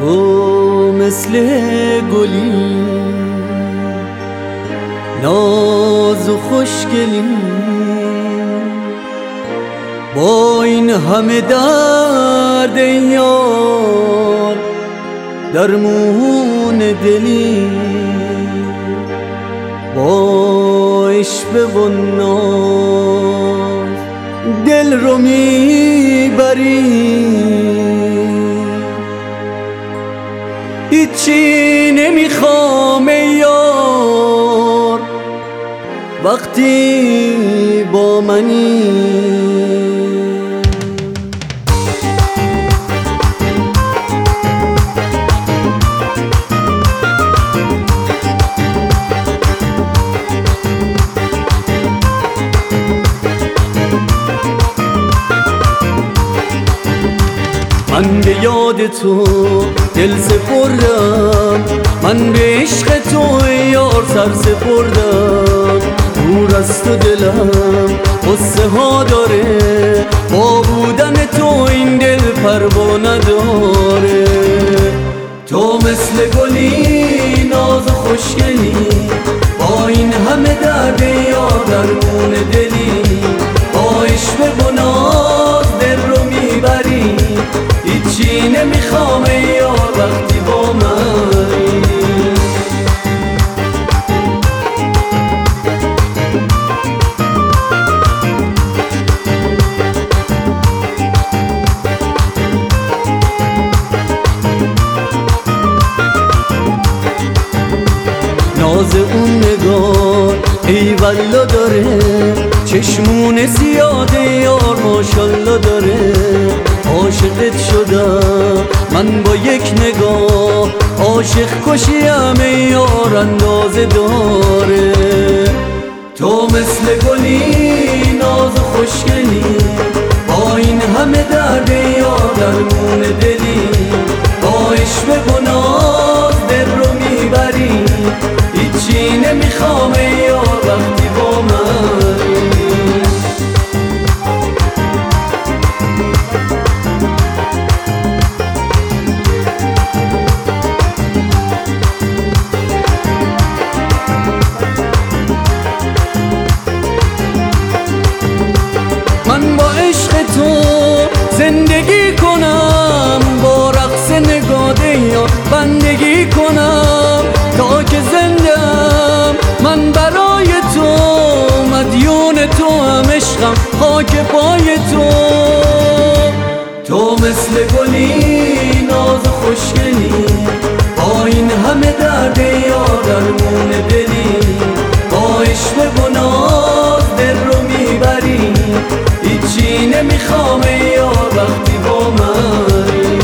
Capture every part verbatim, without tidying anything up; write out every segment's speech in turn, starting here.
تو مثل گلی ناز و خوشگلی، با این همه درد یار درمون دلی، با عشق و ناز دل رو میبری، هیچی نمیخوام یار وقتی با منی. من به یاد تو دل سپردم، من به عشق تو یار سر سپردم. دور از تو دلم قصه ها داره، با بودن تو این دل پروا نداره. تو مثل گلی ناز و خوشگلی، با این همه درد یار درمون دلی، با عشق و ناز دل رو میبری، هیچی نمیخوام یار وقتی با منی. ناز اون نگار ای والا داره، چشمون زیاده یار ماشالله داره. عاشقت شدم من با یک نگاه، عاشق کشیم یار اندازه داره. تو مثل گلی ناز و خوشگلی، با این همه درد یار درمون دلی، با عشق و ناز دل رو میبری، هیچی نمیخوام یار وقتی با منی. من با عشق تو زندگی کنم، با رقص نگاده یا بندگی کنم تا که زندم. من برای تو مدیون تو هم عشقم خاک پای تو. تو مثل گلی ناز و خوشگلی، با این همه درد یار درمون دلی، با عشق و ناز دل رو میبری، هیچی نمیخوام یار وقتی با منی.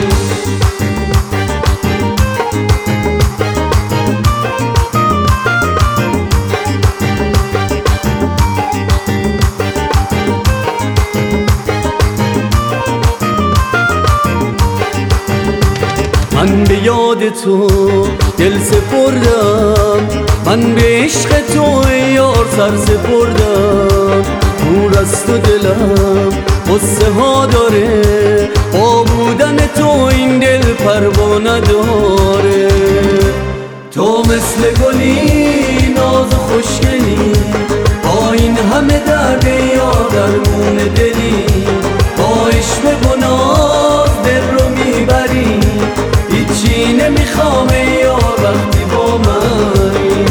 من به یاد تو دل سپردم، من به عشق تو یار سر سپردم. دور از تو دلم قصه ها داره، با بودن تو این دل پروا نداره. تو مثل گلی ناز و خوشگلی، با این همه درد یار درمون دلی، با عشق و ناز دل رو میبری، هیچی نمیخوام یار وقتی با منی.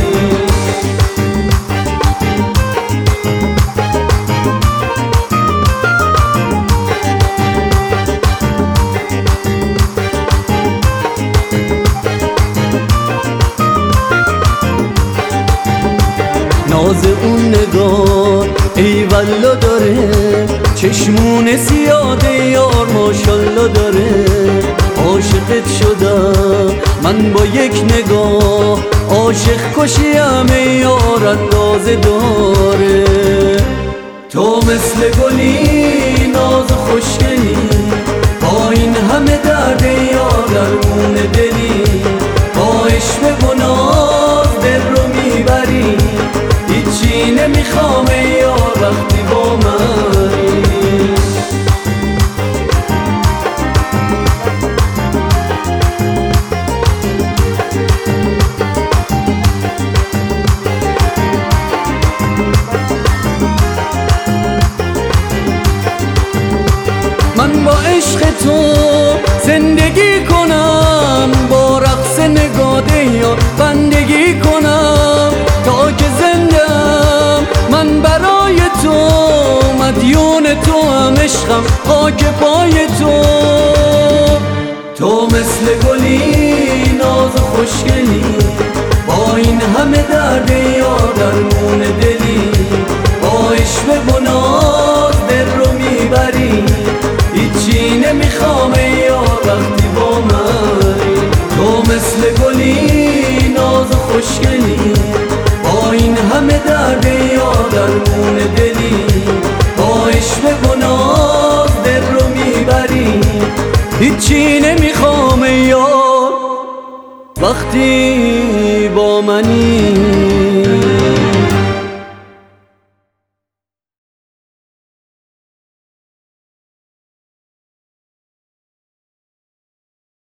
ناز اون نگار ای والا داره، چشمون زیاده یار ماشالله داره. عاشقت شدم من با یک نگاه، عاشق کشیم یار اندازه داره. تو مثل گلی ناز و خوشگلی، با این همه درد یار درمون دلی، با عشق و ناز دل رو میبری، هیچی نمیخوام یار وقتی با منی. من با عشق تو زندگی کنم، با رقص نگاده یا بندگی کنم تا که زندم من برای تو، مدیون تو هم عشقم خاک پای تو. تو مثل گلی ناز و خوشگلی، با این همه درد یا درمون دلی، با عشق و ناز دل رو میبری، هیچی نمیخوام یا وقتی با منی. تو مثل گلی ناز و خوشگلی، با این همه درد یا درمون دلی، با عشق و ناز دل رو میبری، هیچی نمیخوام یا وقتی با منی.